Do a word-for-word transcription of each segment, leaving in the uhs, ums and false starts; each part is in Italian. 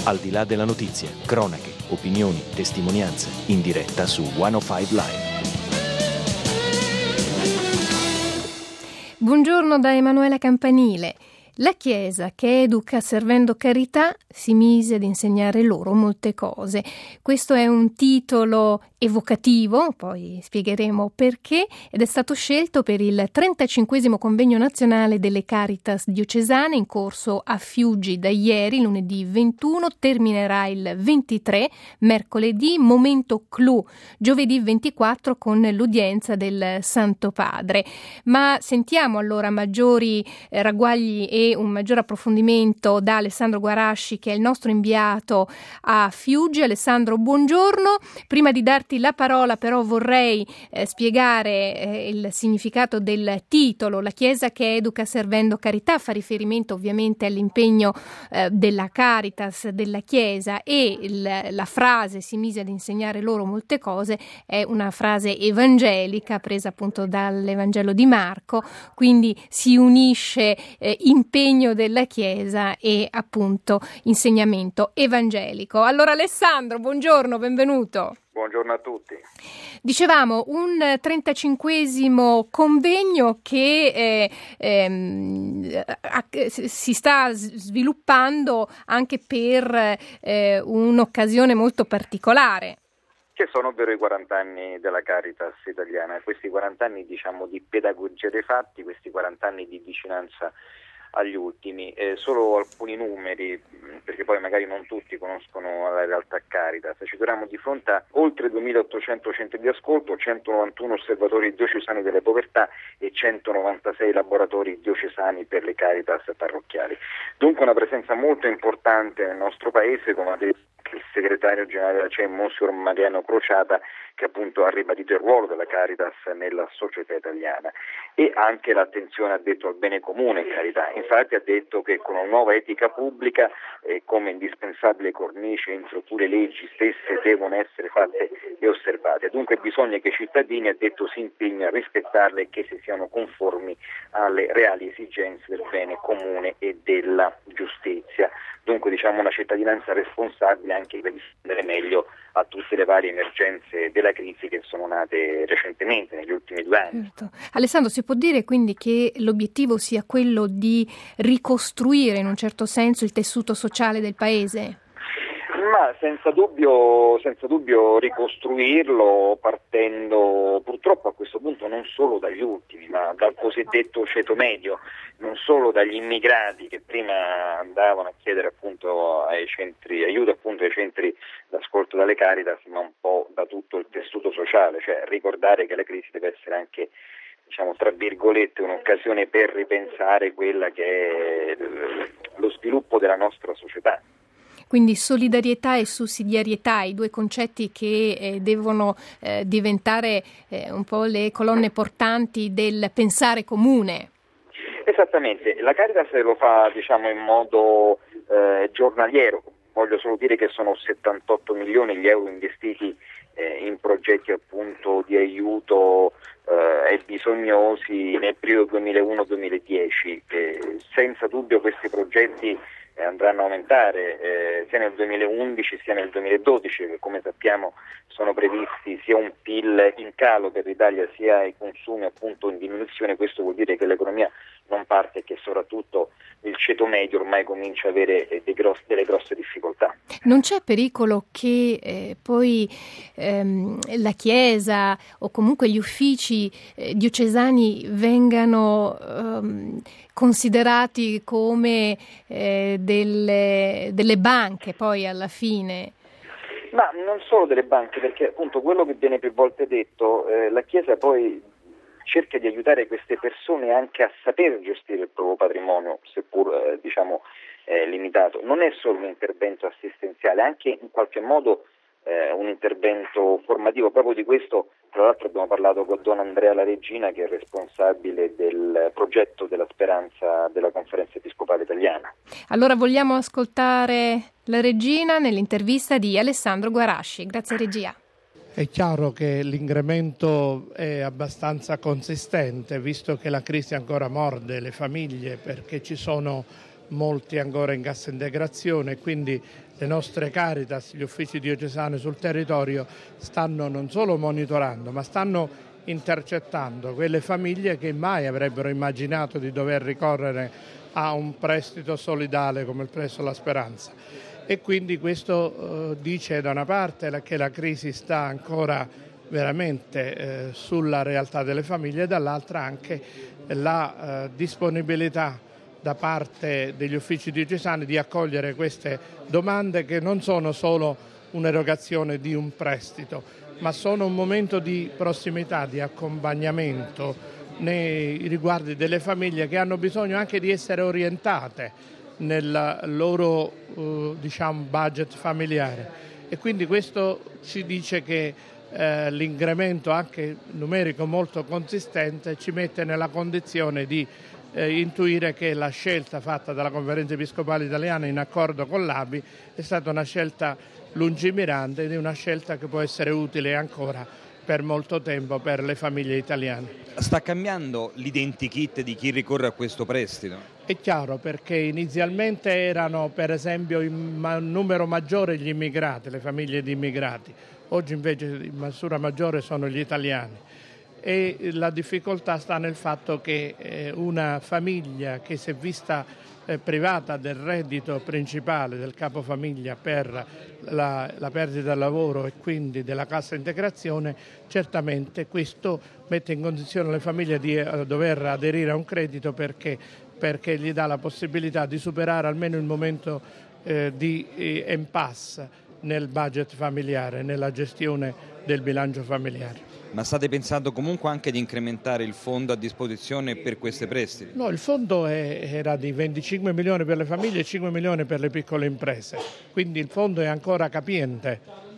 Al di là della notizia, cronache, opinioni, testimonianze, in diretta su centocinque Live. Buongiorno da Emanuela Campanile. La Chiesa, che educa servendo carità, si mise ad insegnare loro molte cose. Questo è un titolo evocativo, poi spiegheremo perché, ed è stato scelto per il trentacinquesimo convegno nazionale delle Caritas diocesane in corso a Fiuggi da ieri, lunedì ventuno, terminerà il ventitré, mercoledì, momento clou, giovedì ventiquattro con l'udienza del Santo Padre. Ma sentiamo allora maggiori eh, ragguagli e un maggior approfondimento da Alessandro Guarasci, che è il nostro inviato a Fiuggi. Alessandro, buongiorno. Prima di darti la parola però vorrei eh, spiegare eh, il significato del titolo. La Chiesa che educa servendo carità fa riferimento ovviamente all'impegno eh, della Caritas, della Chiesa, e il, la frase si mise ad insegnare loro molte cose è una frase evangelica presa appunto dall'Evangelo di Marco, quindi si unisce eh, impegno della Chiesa e appunto insegnamento evangelico. Allora Alessandro, buongiorno, benvenuto. Buongiorno a tutti. Dicevamo, un trentacinquesimo convegno che eh, ehm, si sta sviluppando anche per eh, un'occasione molto particolare. Che sono ovvero i quaranta anni della Caritas italiana, questi quaranta anni diciamo di pedagogia dei fatti, questi quaranta anni di vicinanza agli ultimi. Eh, solo alcuni numeri, perché poi magari non tutti conoscono la realtà Caritas. Ci troviamo di fronte a oltre duemilaottocento centri di ascolto, centonovantuno osservatori diocesani delle povertà e centonovantasei laboratori diocesani per le Caritas parrocchiali. Dunque una presenza molto importante nel nostro paese, come ha detto il segretario generale della C E M, Monsignor Mariano Crociata, che appunto ha ribadito il ruolo della Caritas nella società italiana e anche l'attenzione, ha detto, al bene comune carità. Infatti ha detto che con una nuova etica pubblica eh, come indispensabile cornice entro cui le leggi stesse devono essere fatte e osservate. Dunque bisogna che i cittadini, ha detto, si impegnino a rispettarle e che si siano conformi alle reali esigenze del bene comune e della giustizia. Dunque diciamo una cittadinanza responsabile anche per rispondere meglio a tutte le varie emergenze della crisi che sono nate recentemente, negli ultimi due anni. Certo. Alessandro, si può dire quindi che l'obiettivo sia quello di ricostruire in un certo senso il tessuto sociale del paese? Ma senza dubbio, senza dubbio ricostruirlo partendo purtroppo a questo punto non solo dagli ultimi, ma dal cosiddetto ceto medio, non solo dagli immigrati che prima andavano a chiedere appunto ai centri, aiuto appunto ai centri d'ascolto dalle Caritas, ma un po' da tutto il tessuto sociale, cioè ricordare che la crisi deve essere anche, diciamo tra virgolette, un'occasione per ripensare quella che è lo sviluppo della nostra società. Quindi solidarietà e sussidiarietà, i due concetti che eh, devono eh, diventare eh, un po' le colonne portanti del pensare comune. Esattamente, la Caritas lo fa diciamo in modo eh, giornaliero. Voglio solo dire che sono settantotto milioni gli euro investiti eh, in progetti appunto di aiuto eh, ai bisognosi nel periodo duemilauno duemiladieci. Eh, senza dubbio questi progetti eh, andranno a aumentare eh, sia nel duemilaundici sia nel duemiladodici, che come sappiamo sono previsti sia un P I L in calo per l'Italia sia i consumi appunto in diminuzione. Questo vuol dire che l'economia non parte e che soprattutto il ceto medio ormai comincia a avere dei grossi, delle grosse difficoltà. Non c'è pericolo che eh, poi ehm, la Chiesa o comunque gli uffici eh, diocesani vengano ehm, considerati come eh, delle, delle banche poi alla fine? Ma non solo delle banche, perché appunto quello che viene più volte detto, eh, la Chiesa poi cerca di aiutare queste persone anche a saper gestire il proprio patrimonio, seppur eh, diciamo eh, limitato. Non è solo un intervento assistenziale, anche in qualche modo eh, un intervento formativo. Proprio di questo, tra l'altro, abbiamo parlato con Don Andrea La Regina, che è responsabile del progetto della Speranza della Conferenza Episcopale Italiana. Allora vogliamo ascoltare La Regina nell'intervista di Alessandro Guarasci. Grazie regia. È chiaro che l'incremento è abbastanza consistente, visto che la crisi ancora morde le famiglie, perché ci sono molti ancora in cassa integrazione, quindi le nostre Caritas, gli uffici diocesani sul territorio stanno non solo monitorando, ma stanno intercettando quelle famiglie che mai avrebbero immaginato di dover ricorrere a un prestito solidale come il prestito La Speranza. E quindi questo eh, dice da una parte che la crisi sta ancora veramente eh, sulla realtà delle famiglie e dall'altra anche la eh, disponibilità da parte degli uffici diocesani di accogliere queste domande, che non sono solo un'erogazione di un prestito, ma sono un momento di prossimità, di accompagnamento nei riguardi delle famiglie che hanno bisogno anche di essere orientate nel loro eh, diciamo, budget familiare. E quindi questo ci dice che eh, l'incremento anche numerico molto consistente ci mette nella condizione di Eh, intuire che la scelta fatta dalla Conferenza Episcopale Italiana in accordo con l'A B I è stata una scelta lungimirante ed è una scelta che può essere utile ancora per molto tempo per le famiglie italiane. Sta cambiando l'identikit di chi ricorre a questo prestito? È chiaro, perché inizialmente erano per esempio in ma- numero maggiore gli immigrati, le famiglie di immigrati, oggi invece in misura maggiore sono gli italiani. E la difficoltà sta nel fatto che eh, una famiglia che si è vista eh, privata del reddito principale del capofamiglia per la, la perdita del lavoro e quindi della cassa integrazione, certamente questo mette in condizione le famiglie di eh, dover aderire a un credito perché, perché gli dà la possibilità di superare almeno il momento eh, di eh, impasse nel budget familiare, nella gestione del bilancio familiare. Ma state pensando comunque anche di incrementare il fondo a disposizione per queste prestiti? No, il fondo è, era di venticinque milioni per le famiglie e cinque milioni per le piccole imprese, quindi il fondo è ancora capiente,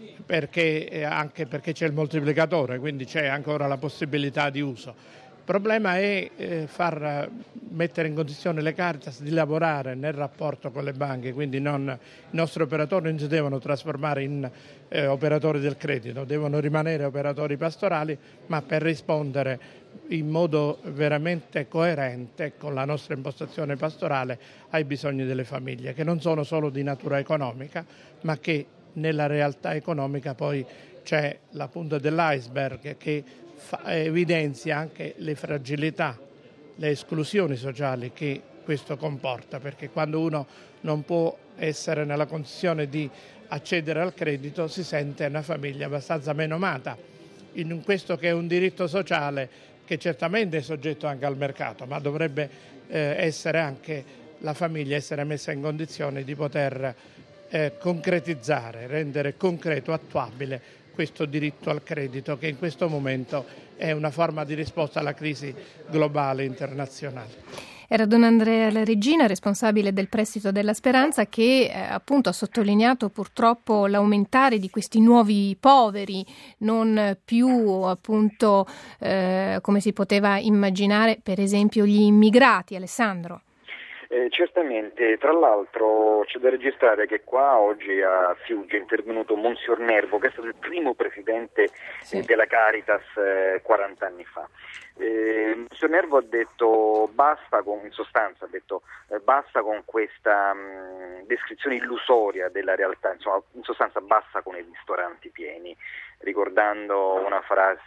perché, anche perché c'è il moltiplicatore, quindi c'è ancora la possibilità di uso. Il problema è eh, far mettere in condizione le Caritas di lavorare nel rapporto con le banche, quindi non, i nostri operatori non si devono trasformare in eh, operatori del credito, devono rimanere operatori pastorali, ma per rispondere in modo veramente coerente con la nostra impostazione pastorale ai bisogni delle famiglie, che non sono solo di natura economica, ma che nella realtà economica poi c'è la punta dell'iceberg che fa, evidenzia anche le fragilità, le esclusioni sociali che questo comporta, perché quando uno non può essere nella condizione di accedere al credito si sente una famiglia abbastanza menomata in questo che è un diritto sociale che certamente è soggetto anche al mercato, ma dovrebbe eh, essere anche la famiglia essere messa in condizione di poter eh, concretizzare, rendere concreto, attuabile questo diritto al credito, che in questo momento è una forma di risposta alla crisi globale internazionale. Era Don Andrea La Regina, responsabile del prestito della Speranza, che eh, appunto ha sottolineato purtroppo l'aumentare di questi nuovi poveri, non più appunto eh, come si poteva immaginare, per esempio gli immigrati. Alessandro. Eh, certamente, tra l'altro c'è da registrare che qua oggi a Fiuggi è intervenuto Monsignor Nervo, che è stato il primo presidente sì. della Caritas eh, quaranta anni fa. Eh, Monsignor Nervo ha detto basta con, in sostanza ha detto eh, basta con questa mh, descrizione illusoria della realtà, insomma in sostanza basta con i ristoranti pieni, ricordando una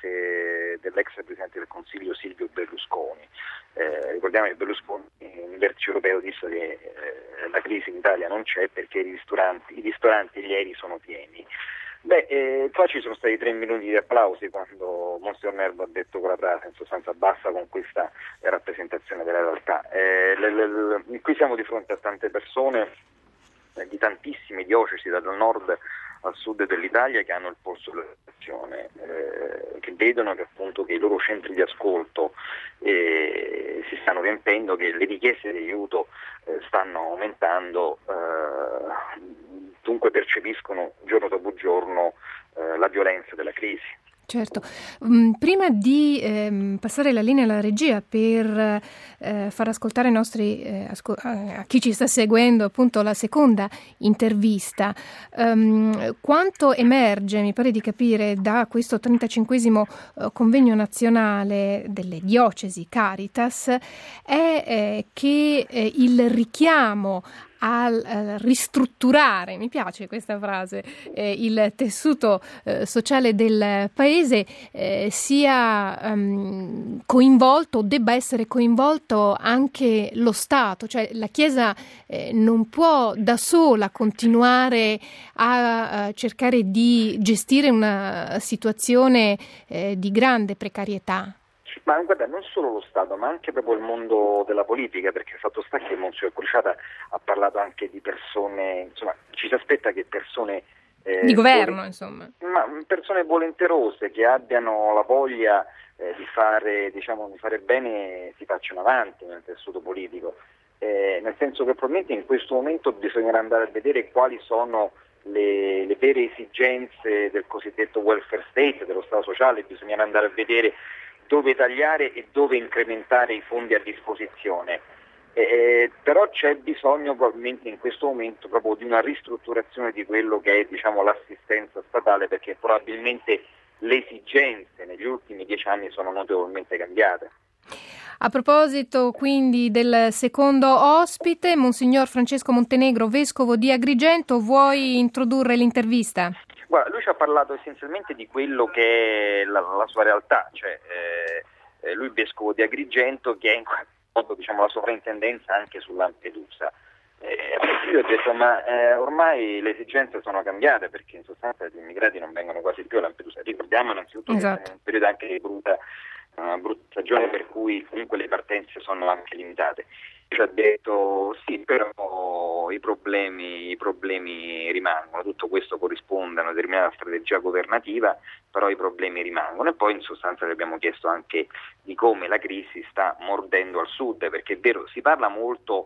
frase dell'ex presidente del Consiglio Silvio Berlusconi. Eh, ricordiamo che Berlusconi in vertice europeo disse che eh, la crisi in Italia non c'è perché i ristoranti, i ristoranti ieri sono pieni. Beh, eh, qua ci sono stati tre minuti di applausi quando Monsignor Nervo ha detto quella frase, in sostanza basta con questa rappresentazione della realtà. Eh, le, le, le, qui siamo di fronte a tante persone eh, di tantissime diocesi dal nord al sud dell'Italia che hanno il polso della situazione, eh, che vedono che appunto che i loro centri di ascolto eh, si stanno riempendo, che le richieste di aiuto eh, stanno aumentando, eh, dunque percepiscono giorno dopo giorno eh, la violenza della crisi. Certo. Um, prima di eh, passare la linea alla regia per eh, far ascoltare ai nostri, eh, asco- a chi ci sta seguendo appunto la seconda intervista, um, quanto emerge, mi pare di capire, da questo trentacinquesimo eh, convegno nazionale delle diocesi Caritas è eh, che eh, il richiamo a uh, ristrutturare, mi piace questa frase, eh, il tessuto eh, sociale del paese eh, sia um, coinvolto, debba essere coinvolto anche lo Stato, cioè la Chiesa eh, non può da sola continuare a, a cercare di gestire una situazione eh, di grande precarietà. Ma guarda, non solo lo Stato, ma anche proprio il mondo della politica, perché il fatto sta che Monsignor Crociata ha parlato anche di persone, insomma, ci si aspetta che persone eh, di governo, vole- insomma. Ma persone volenterose che abbiano la voglia eh, di fare, diciamo, di fare bene, si facciano avanti nel tessuto politico. Eh, nel senso che probabilmente in questo momento bisognerà andare a vedere quali sono le, le vere esigenze del cosiddetto welfare state, dello Stato sociale, bisognerà andare a vedere dove tagliare e dove incrementare i fondi a disposizione. Eh, però c'è bisogno probabilmente in questo momento proprio di una ristrutturazione di quello che è, diciamo, l'assistenza statale, perché probabilmente le esigenze negli ultimi dieci anni sono notevolmente cambiate. A proposito quindi del secondo ospite, Monsignor Francesco Montenegro, vescovo di Agrigento, vuoi introdurre l'intervista? Guarda, lui ci ha parlato essenzialmente di quello che è la, la sua realtà, cioè eh, lui vescovo di Agrigento, che è in qualche modo, diciamo, la sovrintendenza anche su Lampedusa. Eh, io ho detto ma eh, ormai le esigenze sono cambiate, perché in sostanza gli immigrati non vengono quasi più a Lampedusa. Ricordiamo innanzitutto esatto. che siamo in un periodo anche di brutta, una brutta stagione, per cui comunque le partenze sono anche limitate. Ci ha detto sì, però i problemi, i problemi rimangono, tutto questo corrisponde a una determinata strategia governativa, però i problemi rimangono. E poi in sostanza le abbiamo chiesto anche di come la crisi sta mordendo al sud, perché è vero, si parla molto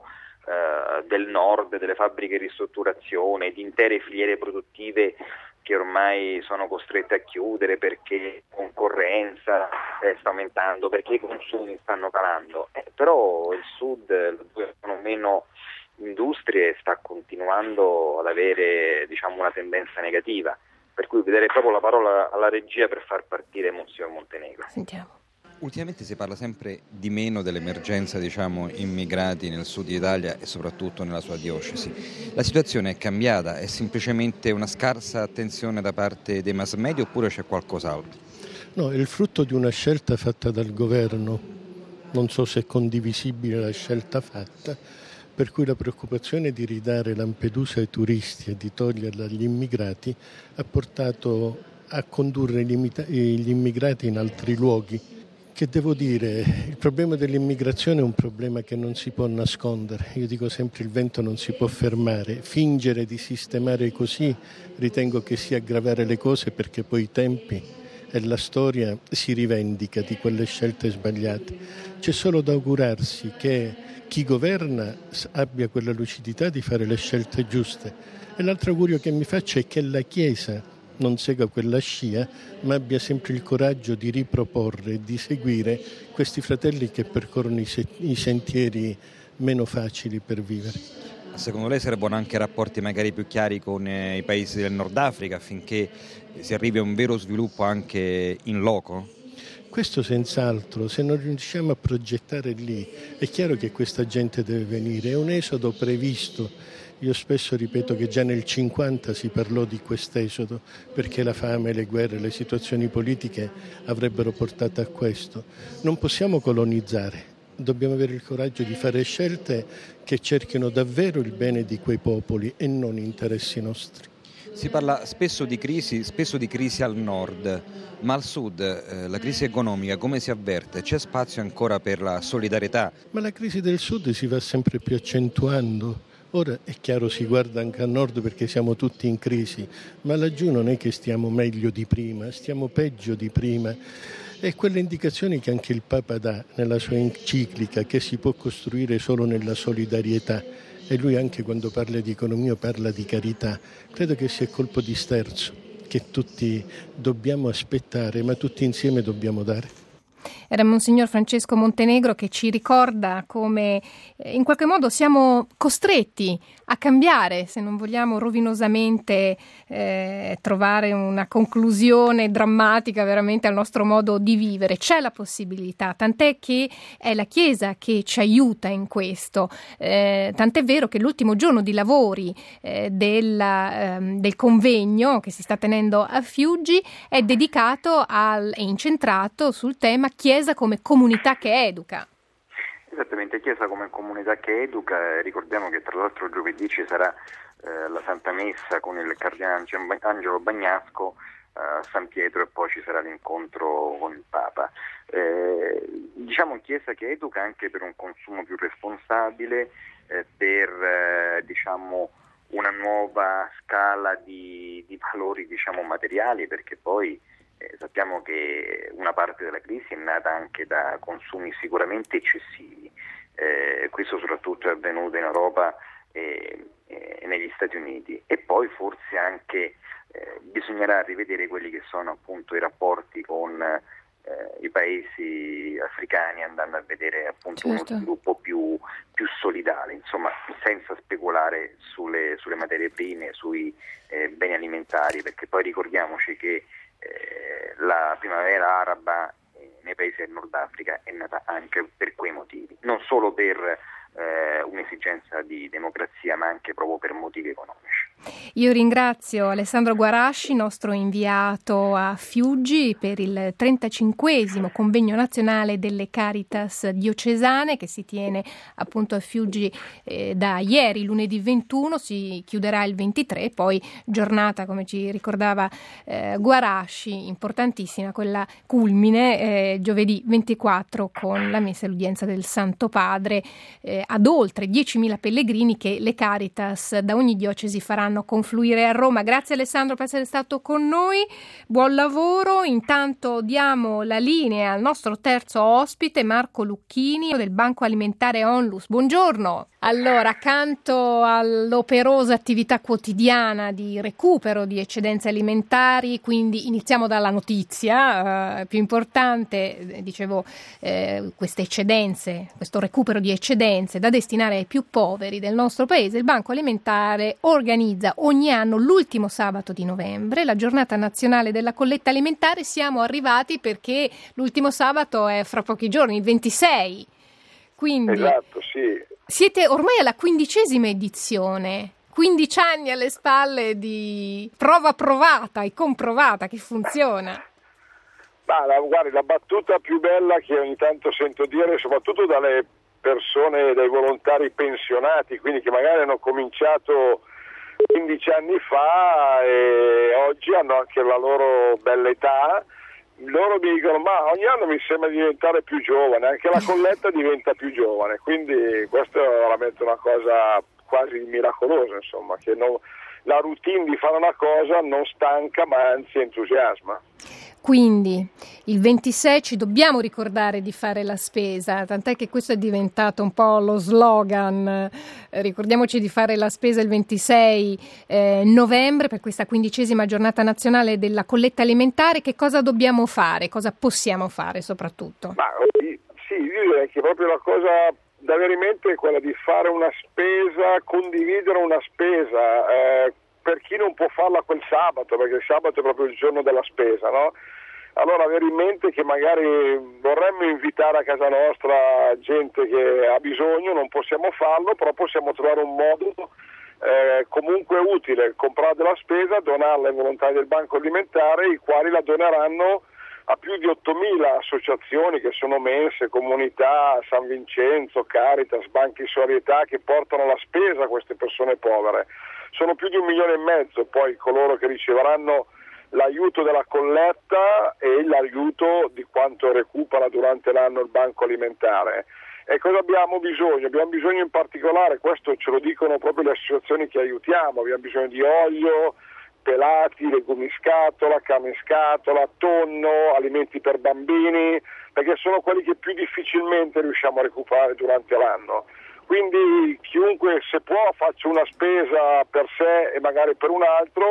eh, del nord, delle fabbriche di ristrutturazione, di intere filiere produttive che ormai sono costrette a chiudere perché la concorrenza eh, sta aumentando, perché i consumi stanno calando, eh, però il sud, dove sono meno industrie, sta continuando ad avere, diciamo, una tendenza negativa, per cui vedere proprio la parola alla regia per far partire Monsignor Montenegro. Sentiamo. Ultimamente si parla sempre di meno dell'emergenza, diciamo, immigrati nel sud Italia e soprattutto nella sua diocesi. La situazione è cambiata? È semplicemente una scarsa attenzione da parte dei mass media oppure c'è qualcos'altro? No, è il frutto di una scelta fatta dal governo. Non so se è condivisibile la scelta fatta, per cui la preoccupazione di ridare Lampedusa ai turisti e di toglierla agli immigrati ha portato a condurre gli immigrati in altri luoghi. Che devo dire, il problema dell'immigrazione è un problema che non si può nascondere. Io dico sempre il vento non si può fermare. Fingere di sistemare così ritengo che sia aggravare le cose, perché poi i tempi e la storia si rivendica di quelle scelte sbagliate. C'è solo da augurarsi che chi governa abbia quella lucidità di fare le scelte giuste. E l'altro augurio che mi faccio è che la Chiesa non segua quella scia, ma abbia sempre il coraggio di riproporre e di seguire questi fratelli che percorrono i, se- i sentieri meno facili per vivere. Secondo lei servono anche rapporti magari più chiari con eh, i paesi del Nord Africa affinché si arrivi a un vero sviluppo anche in loco? Questo senz'altro, se non riusciamo a progettare lì, è chiaro che questa gente deve venire, è un esodo previsto. Io spesso ripeto che già nel cinquanta si parlò di quest'esodo, perché la fame, le guerre, le situazioni politiche avrebbero portato a questo. Non possiamo colonizzare, dobbiamo avere il coraggio di fare scelte che cerchino davvero il bene di quei popoli e non interessi nostri. Si parla spesso di crisi, spesso di crisi al nord, ma al sud eh, la crisi economica come si avverte? C'è spazio ancora per la solidarietà? Ma la crisi del sud si va sempre più accentuando. Ora è chiaro, si guarda anche a nord perché siamo tutti in crisi, ma laggiù non è che stiamo meglio di prima, stiamo peggio di prima. E quelle indicazioni che anche il Papa dà nella sua enciclica, che si può costruire solo nella solidarietà, e lui anche quando parla di economia parla di carità, credo che sia colpo di sterzo, che tutti dobbiamo aspettare, ma tutti insieme dobbiamo dare. Era Monsignor Francesco Montenegro che ci ricorda come eh, in qualche modo siamo costretti a cambiare se non vogliamo rovinosamente eh, trovare una conclusione drammatica veramente al nostro modo di vivere. C'è la possibilità, tant'è che è la Chiesa che ci aiuta in questo. Eh, tant'è vero che l'ultimo giorno di lavori eh, della, ehm, del convegno che si sta tenendo a Fiuggi è dedicato al, è incentrato sul tema Chiesa come comunità che educa. Esattamente, Chiesa come comunità che educa. Ricordiamo che tra l'altro giovedì ci sarà eh, la Santa Messa con il Cardinale Angelo Bagnasco a San Pietro e poi ci sarà l'incontro con il Papa. Eh, diciamo Chiesa che educa anche per un consumo più responsabile, eh, per eh, diciamo una nuova scala di, di valori diciamo materiali, perché poi Eh, sappiamo che una parte della crisi è nata anche da consumi sicuramente eccessivi, eh, questo soprattutto è avvenuto in Europa e, e negli Stati Uniti, e poi forse anche eh, bisognerà rivedere quelli che sono appunto i rapporti con eh, i paesi africani, andando a vedere appunto certo. uno sviluppo più, più solidale, insomma senza speculare sulle, sulle materie prime, sui eh, beni alimentari, perché poi ricordiamoci che Eh, la primavera araba eh, nei paesi del Nord Africa è nata anche per quei motivi, non solo per eh, un'esigenza di democrazia, ma anche proprio per motivi economici. Io ringrazio Alessandro Guarasci, nostro inviato a Fiuggi, per il trentacinquesimo convegno nazionale delle Caritas diocesane che si tiene appunto a Fiuggi eh, da ieri, lunedì ventuno, si chiuderà il ventitré, poi giornata, come ci ricordava eh, Guarasci, importantissima, quella culmine eh, giovedì ventiquattro con la messa e l'udienza del Santo Padre eh, ad oltre diecimila pellegrini che le Caritas da ogni diocesi faranno confluire a Roma. Grazie Alessandro per essere stato con noi, buon lavoro. Intanto diamo la linea al nostro terzo ospite, Marco Lucchini del Banco Alimentare Onlus. Buongiorno. Allora, accanto all'operosa attività quotidiana di recupero di eccedenze alimentari, quindi iniziamo dalla notizia eh, più importante, dicevo eh, queste eccedenze, questo recupero di eccedenze da destinare ai più poveri del nostro paese, il Banco Alimentare organizza ogni anno l'ultimo sabato di novembre la giornata nazionale della colletta alimentare. Siamo arrivati perché l'ultimo sabato è fra pochi giorni, il ventisei. Quindi esatto, sì. Siete ormai alla quindicesima edizione, quindici anni alle spalle di prova provata e comprovata che funziona. Ma la, guardi, la battuta più bella che ogni tanto sento dire, soprattutto dalle persone, dai volontari pensionati, quindi che magari hanno cominciato quindici anni fa e oggi hanno anche la loro bella età, loro mi dicono ma ogni anno mi sembra di diventare più giovane, anche la colletta diventa più giovane, quindi questo è veramente una cosa quasi miracolosa, insomma, che non, la routine di fare una cosa non stanca ma anzi entusiasma. Quindi il ventisei ci dobbiamo ricordare di fare la spesa, tant'è che questo è diventato un po' lo slogan, eh, ricordiamoci di fare la spesa il ventisei eh, novembre per questa quindicesima giornata nazionale della colletta alimentare. Che cosa dobbiamo fare, cosa possiamo fare soprattutto? Ma, sì, io direi che proprio la cosa da avere in mente è quella di fare una spesa, condividere una spesa, eh, per chi non può farla quel sabato, perché il sabato è proprio il giorno della spesa, no? Allora avere in mente che magari vorremmo invitare a casa nostra gente che ha bisogno, non possiamo farlo, però possiamo trovare un modo eh, comunque utile, comprare della spesa, donarla ai volontari del Banco Alimentare, i quali la doneranno a più di ottomila associazioni che sono mense, comunità, San Vincenzo, Caritas, Banchi Solidarietà, che portano la spesa a queste persone povere. Sono più di un milione e mezzo poi coloro che riceveranno l'aiuto della colletta e l'aiuto di quanto recupera durante l'anno il Banco Alimentare. E cosa abbiamo bisogno? Abbiamo bisogno in particolare, questo ce lo dicono proprio le associazioni che aiutiamo, abbiamo bisogno di olio, pelati, legumi in scatola, carne in scatola, tonno, alimenti per bambini, perché sono quelli che più difficilmente riusciamo a recuperare durante l'anno. Quindi chiunque, se può, faccia una spesa per sé e magari per un altro,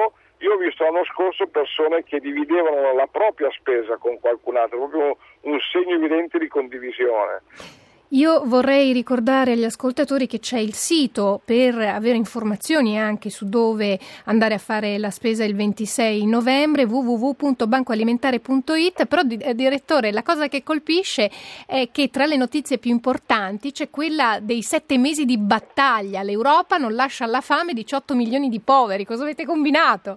Io ho visto l'anno scorso persone che dividevano la propria spesa con qualcun altro, proprio un segno evidente di condivisione. Io vorrei ricordare agli ascoltatori che c'è il sito per avere informazioni anche su dove andare a fare la spesa il ventisei novembre, w w w punto bancoalimentare punto i t, però eh, direttore, la cosa che colpisce è che tra le notizie più importanti c'è quella dei sette mesi di battaglia. L'Europa non lascia alla fame diciotto milioni di poveri. Cosa avete combinato?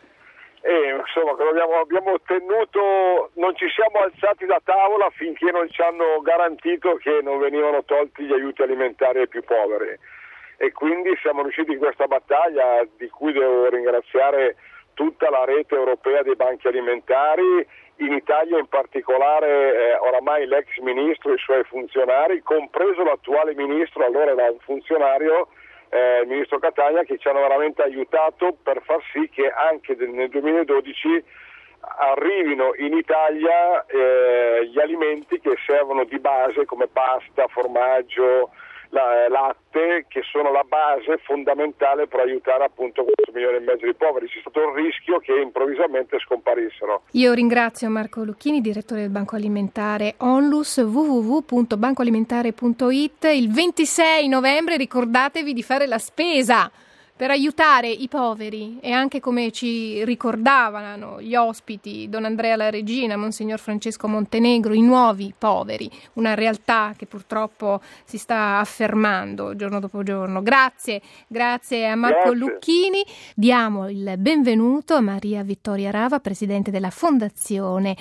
E insomma, abbiamo, abbiamo ottenuto, non ci siamo alzati da tavola finché non ci hanno garantito che non venivano tolti gli aiuti alimentari ai più poveri, e quindi siamo riusciti in questa battaglia, di cui devo ringraziare tutta la rete europea dei banchi alimentari, in Italia in particolare eh, oramai l'ex ministro e i suoi funzionari, compreso l'attuale ministro, allora era un funzionario, Eh, il ministro Catania, che ci hanno veramente aiutato per far sì che anche nel duemiladodici arrivino in Italia eh, gli alimenti che servono di base, come pasta, formaggio, la, latte, che sono la base fondamentale per aiutare appunto questo milione e mezzo di poveri. C'è stato il rischio che improvvisamente scomparissero. Io ringrazio Marco Lucchini, direttore del Banco Alimentare Onlus, w w w punto bancoalimentare punto i t. Il ventisei novembre ricordatevi di fare la spesa per aiutare i poveri, e anche, come ci ricordavano gli ospiti, Don Andrea La Regina, Monsignor Francesco Montenegro, i nuovi poveri, una realtà che purtroppo si sta affermando giorno dopo giorno. Grazie, grazie a Marco Grazie. Lucchini. Diamo il benvenuto a Maria Vittoria Rava, presidente della Fondazione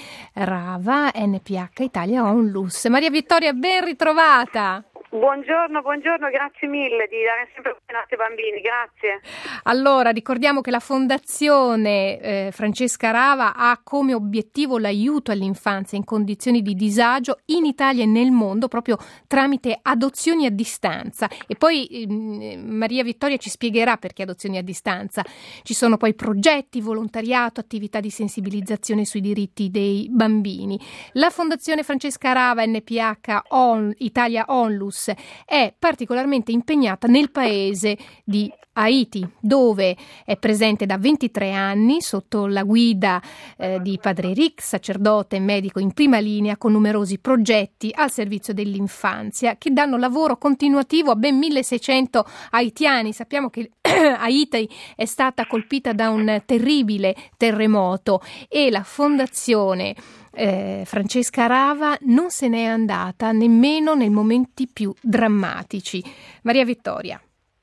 Rava N P H Italia Onlus. Maria Vittoria, ben ritrovata. Buongiorno, buongiorno, grazie mille di dare sempre ai bambini, grazie. Allora, ricordiamo che la Fondazione eh, Francesca Rava ha come obiettivo l'aiuto all'infanzia in condizioni di disagio in Italia e nel mondo, proprio tramite adozioni a distanza. E poi eh, Maria Vittoria ci spiegherà perché adozioni a distanza. Ci sono poi progetti, volontariato, attività di sensibilizzazione sui diritti dei bambini. La Fondazione Francesca Rava N P H On, Italia Onlus è particolarmente impegnata nel paese di Haiti, dove è presente da ventitré anni sotto la guida eh, di Padre Rick, sacerdote e medico in prima linea, con numerosi progetti al servizio dell'infanzia che danno lavoro continuativo a ben milleseicento haitiani. Sappiamo che Haiti è stata colpita da un terribile terremoto e la Fondazione Eh, Francesca Rava non se n'è andata nemmeno nei momenti più drammatici. Maria Vittoria.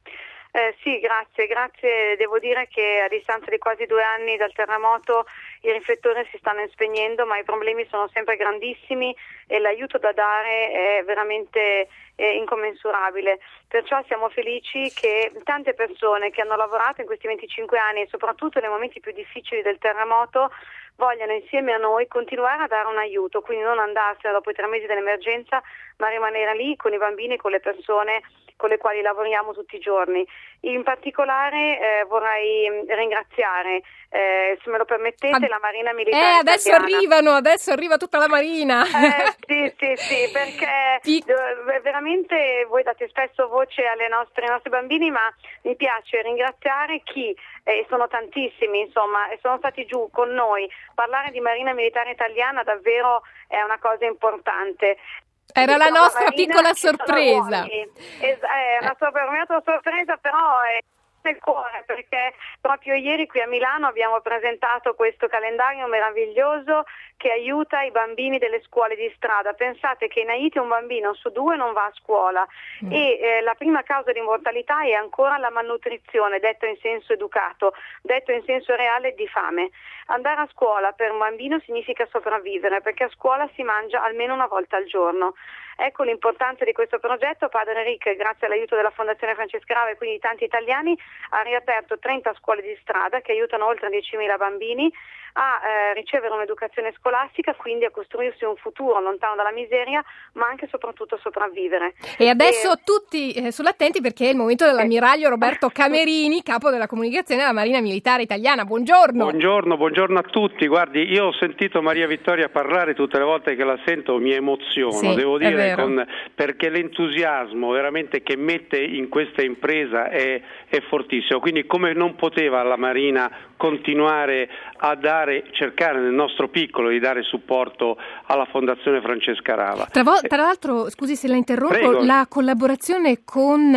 Eh, sì, grazie, grazie. Devo dire che a distanza di quasi due anni dal terremoto i riflettori si stanno spegnendo, ma i problemi sono sempre grandissimi e l'aiuto da dare è veramente eh, incommensurabile. Perciò siamo felici che tante persone che hanno lavorato in questi venticinque anni e soprattutto nei momenti più difficili del terremoto vogliano insieme a noi continuare a dare un aiuto, quindi non andarsene dopo i tre mesi dell'emergenza, ma rimanere lì con i bambini e con le persone con le quali lavoriamo tutti i giorni. In particolare eh, vorrei ringraziare, eh, se me lo permettete, Ad... la Marina Militare Eh, adesso Italiana. arrivano, adesso arriva tutta la Marina. Eh, sì, sì, sì, perché Pic- eh, veramente voi date spesso voce alle nostre, ai nostri bambini, ma mi piace ringraziare chi, e eh, sono tantissimi, insomma, e sono stati giù con noi. Parlare di Marina Militare Italiana davvero è una cosa importante. Era la nostra Marina, piccola sorpresa. Es- è una sorpresa, sorpresa però è nel cuore, perché proprio ieri qui a Milano abbiamo presentato questo calendario meraviglioso che aiuta i bambini delle scuole di strada. Pensate che in Haiti un bambino su due non va a scuola mm. e eh, la prima causa di mortalità è ancora la malnutrizione, detto in senso educato, detto in senso reale di fame. Andare a scuola per un bambino significa sopravvivere, perché a scuola si mangia almeno una volta al giorno. Ecco l'importanza di questo progetto. Padre Rick, grazie all'aiuto della Fondazione Francesca Rava e quindi di tanti italiani, ha riaperto trenta scuole di strada che aiutano oltre diecimila bambini a eh, ricevere un'educazione scolastica, quindi a costruirsi un futuro lontano dalla miseria, ma anche e soprattutto a sopravvivere. E adesso e... tutti eh, sull'attenti, perché è il momento dell'ammiraglio Roberto Camerini, capo della comunicazione della Marina Militare Italiana. Buongiorno. Buongiorno, buongiorno a tutti. Guardi, io ho sentito Maria Vittoria parlare, tutte le volte che la sento mi emoziono, sì, devo dire, con, perché l'entusiasmo veramente che mette in questa impresa è, è fortissimo. Quindi come non poteva la Marina continuare a dare, cercare nel nostro piccolo di dare supporto alla Fondazione Francesca Rava. Tra, vo- tra l'altro, scusi se la interrompo, Prego. la collaborazione con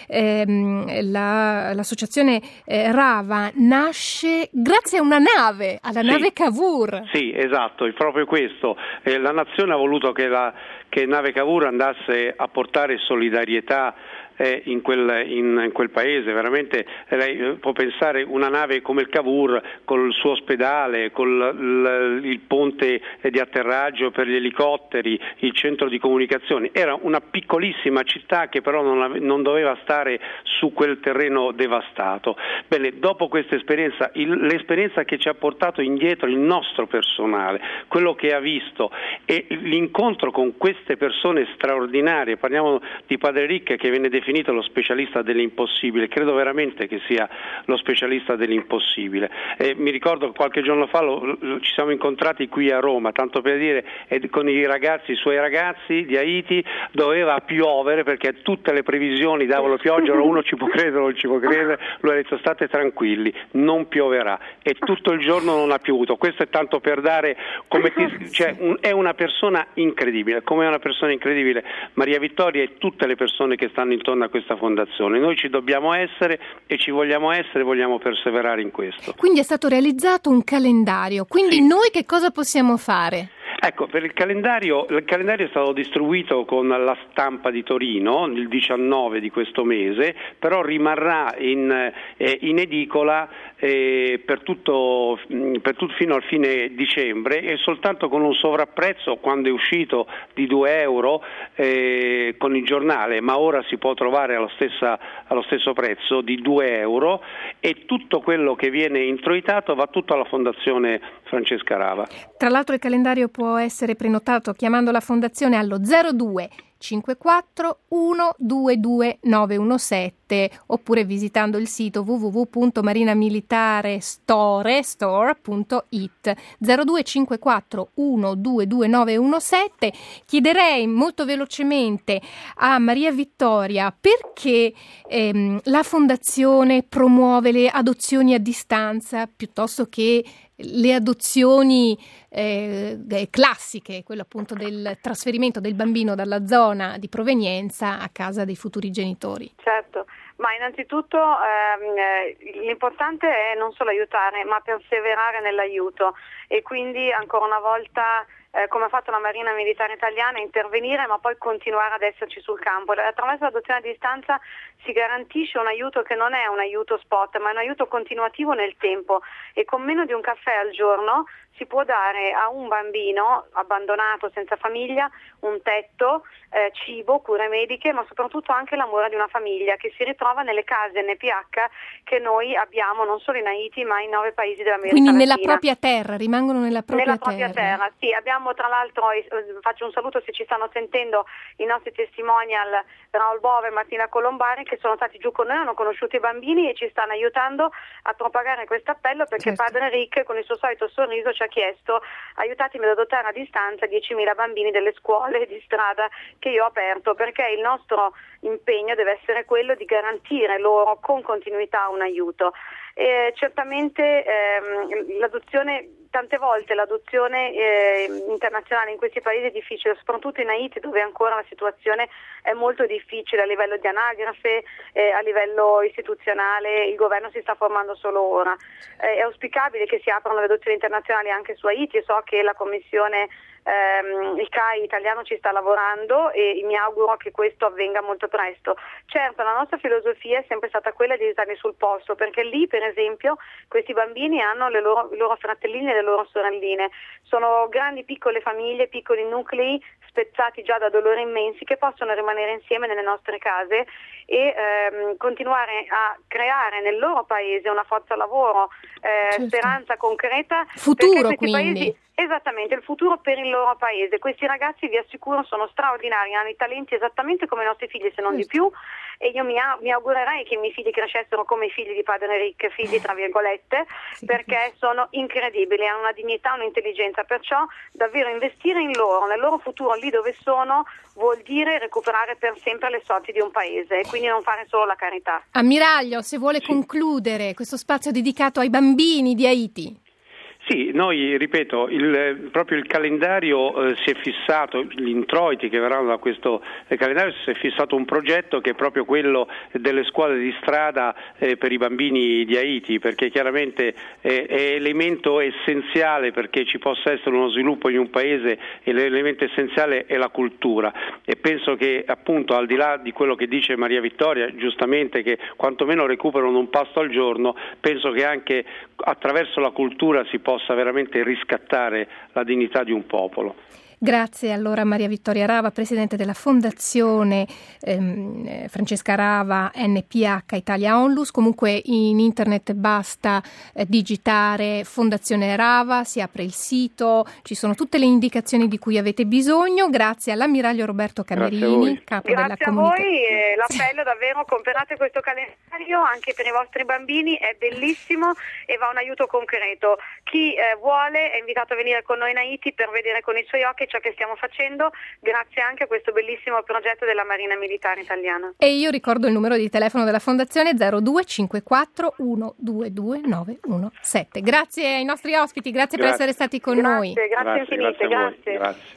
ehm, la, l'associazione eh, Rava nasce grazie a una nave, alla sì. nave Cavour. Sì, esatto, è proprio questo. Eh, la nazione ha voluto che la che nave Cavour andasse a portare solidarietà eh, in, quel, in, in quel paese. Veramente lei può pensare una nave come il Cavour col suo ospedale, col l, il ponte di atterraggio per gli elicotteri, il centro di comunicazioni. Era una piccolissima città che però non, ave, non doveva stare su quel terreno devastato. Bene, dopo questa esperienza, il, l'esperienza che ci ha portato indietro il nostro personale, quello che ha visto e l'incontro con queste persone straordinarie, parliamo di Padre Rick che viene definito lo specialista dell'impossibile, credo veramente che sia lo specialista dell'impossibile. Eh, mi ricordo che qualche giorno fa lo, lo, ci siamo incontrati qui a Roma, tanto per dire, eh, con i ragazzi, i suoi ragazzi di Haiti, doveva piovere perché tutte le previsioni davano pioggia, uno ci può credere, non ci può credere, lui ha detto state tranquilli, non pioverà, e tutto il giorno non ha piovuto. Questo è tanto per dare come ti, cioè, un, è una persona incredibile, come una persona incredibile Maria Vittoria e tutte le persone che stanno intorno a questa fondazione. Noi ci dobbiamo essere e ci vogliamo essere, vogliamo perseverare in questo. Quindi è stato realizzato un calendario, quindi sì. Noi che cosa possiamo fare? Ecco, per il calendario, il calendario è stato distribuito con la Stampa di Torino il diciannove di questo mese, però rimarrà in, eh, in edicola eh, per tutto, per tutto fino al fine dicembre, e soltanto con un sovrapprezzo quando è uscito di due euro eh, con il giornale, ma ora si può trovare allo, stessa, allo stesso prezzo di due euro, e tutto quello che viene introitato va tutto alla Fondazione Francesca Rava. Tra l'altro il calendario può essere prenotato chiamando la fondazione allo zero due cinquantaquattro uno due due nove uno sette oppure visitando il sito w w w punto marinamilitarestore punto it. Zero due cinquantaquattro uno due due nove uno sette. Chiederei molto velocemente a Maria Vittoria perché ehm, la fondazione promuove le adozioni a distanza piuttosto che le adozioni eh, classiche, quello appunto del trasferimento del bambino dalla zona di provenienza a casa dei futuri genitori. Certo, ma innanzitutto ehm, l'importante è non solo aiutare, ma perseverare nell'aiuto, e quindi ancora una volta Eh, come ha fatto la Marina Militare Italiana, intervenire ma poi continuare ad esserci sul campo. Attraverso l'adozione a distanza si garantisce un aiuto che non è un aiuto spot, ma è un aiuto continuativo nel tempo, e con meno di un caffè al giorno si può dare a un bambino abbandonato senza famiglia un tetto, eh, cibo, cure mediche, ma soprattutto anche l'amore di una famiglia che si ritrova nelle case N P H che noi abbiamo non solo in Haiti ma in nove paesi dell'America Quindi Latina. Nella propria terra, rimangono nella propria nella terra. Nella propria terra, sì. Abbiamo tra l'altro, eh, faccio un saluto se ci stanno sentendo i nostri testimonial Raul Bove e Martina Colombari, che sono stati giù con noi, hanno conosciuto i bambini e ci stanno aiutando a propagare questo appello, perché certo. Padre Rick con il suo solito sorriso ci ha chiesto aiutatemi ad adottare a distanza diecimila bambini delle scuole di strada che io ho aperto, perché il nostro impegno deve essere quello di garantire loro con continuità un aiuto. E certamente ehm, l'adozione, tante volte l'adozione eh, internazionale in questi paesi è difficile, soprattutto in Haiti, dove ancora la situazione è molto difficile a livello di anagrafe, eh, a livello istituzionale. Il governo si sta formando solo ora. Eh, è auspicabile che si aprano le adozioni internazionali anche su Haiti. So che la Commissione ehm, il C A I italiano ci sta lavorando e mi auguro che questo avvenga molto presto. Certo, la nostra filosofia è sempre stata quella di aiutarli sul posto, perché lì per esempio questi bambini hanno le loro, i loro fratellini e le loro sorelline, sono grandi piccole famiglie, piccoli nuclei spezzati già da dolori immensi che possono rimanere insieme nelle nostre case e ehm, continuare a creare nel loro paese una forza lavoro, eh, certo. speranza concreta, futuro quindi. Paesi, esattamente, il futuro per il loro paese. Questi ragazzi, vi assicuro, sono straordinari, hanno i talenti esattamente come i nostri figli, se non certo. di più, e io mi, mi augurerei che i miei figli crescessero come i figli di padre Rick, figli tra virgolette, sì, perché sì. sono incredibili, hanno una dignità, un'intelligenza, perciò davvero investire in loro, nel loro futuro, lì dove sono, vuol dire recuperare per sempre le sorti di un paese e quindi non fare solo la carità. Ammiraglio, se vuole sì. concludere questo spazio dedicato ai bambini di Haiti. Sì, noi, ripeto, il, proprio il calendario eh, si è fissato, gli introiti che verranno da questo eh, calendario, si è fissato un progetto che è proprio quello delle scuole di strada eh, per i bambini di Haiti, perché chiaramente eh, è elemento essenziale perché ci possa essere uno sviluppo in un paese e l'elemento essenziale è la cultura, e penso che appunto al di là di quello che dice Maria Vittoria, giustamente, che quantomeno recuperano un pasto al giorno, penso che anche attraverso la cultura si possa veramente riscattare la dignità di un popolo. Grazie allora Maria Vittoria Rava, presidente della Fondazione ehm, Francesca Rava N P H Italia Onlus. Comunque in internet basta eh, digitare Fondazione Rava, si apre il sito, ci sono tutte le indicazioni di cui avete bisogno. Grazie all'ammiraglio Roberto Camerini, capo Grazie della comunicazione. Grazie a voi, e l'appello davvero, comprate questo calendario anche per i vostri bambini, è bellissimo e va un aiuto concreto. Chi eh, vuole è invitato a venire con noi in Haiti per vedere con i suoi occhi ciò che stiamo facendo, grazie anche a questo bellissimo progetto della Marina Militare Italiana. E io ricordo il numero di telefono della Fondazione zero due cinque quattro uno due due nove uno sette. Grazie ai nostri ospiti, grazie, grazie. per essere stati con grazie, noi. Grazie, grazie infinite, grazie. grazie.